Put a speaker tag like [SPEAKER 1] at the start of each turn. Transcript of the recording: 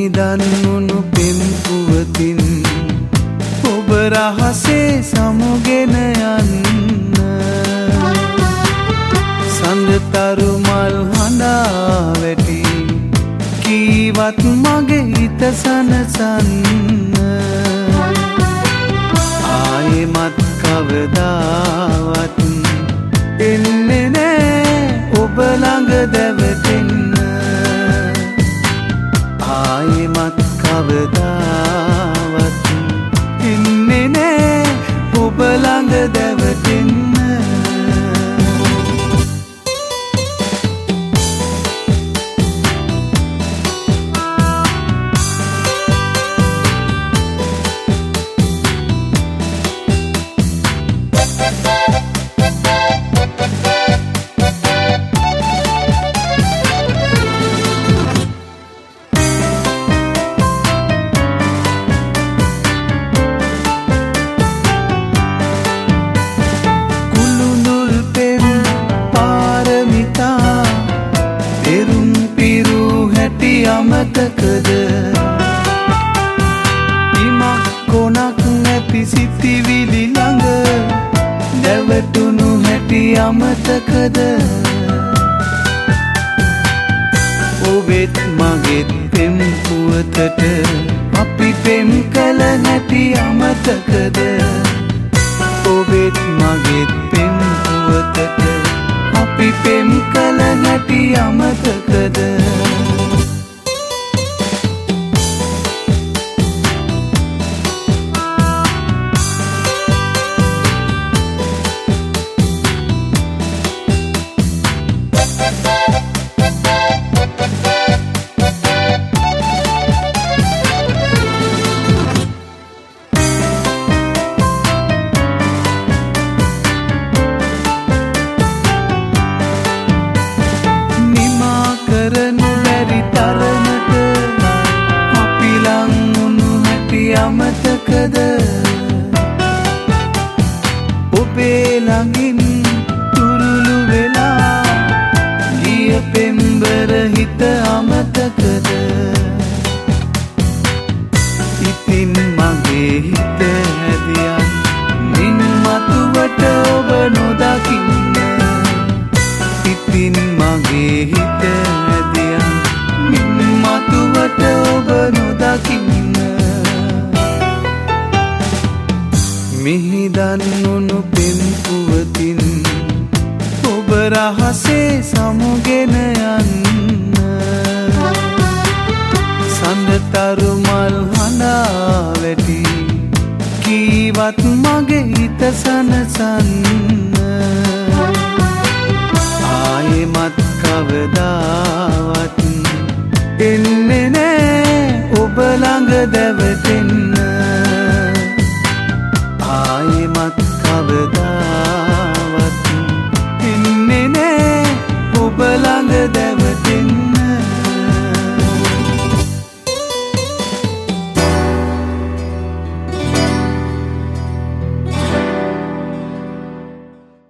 [SPEAKER 1] මිහිදන්වුණු පෙම් පුවතින් ඔබ රහසේ සමුගෙන යන්න සඳතරු මල් හඬා වැටි කීවත් මගේ හිත සනසන්න ආයෙමත් කවදාවත් එන්නේ නෑ ඔබ ළඟ දැවටෙන්න ආයෙමත් කවදාවත් එන්නේ නෑ ඔබ ළඟ දැවටෙන්න අමතකද ඉමක් කොනක් නැති සිතිවිලි ළඟ දැවටුණු හැටි අමතකද ඔබෙත් මගෙත් පෙම් පුවතට අපි පෙම් කළ හැටි අමතකද ඔබෙත් මගෙත් පෙම් පුවතට අපි පෙම් කළ හැටි අමතකද අමතකද ඔබේ ළඟින් තුරුළු වෙලා ගිය පෙම්බර හිත අමතකද ඉතින් මගේ හිත හැදියන් මින් මතුවට ඔබ නොදකින්න ඉතින් මගේ හිත හැදියන් මින් මතුවට ඔබ නොදකින්න මිහිදන්වුණු පෙම් පුවතින් ඔබ රහසේ සමුගෙන යන්න සඳතරු මල් හඬා වැටි කීවත් මගේ හිත සනසන්න ආයෙමත් කවදාවත් එන්නේ නෑ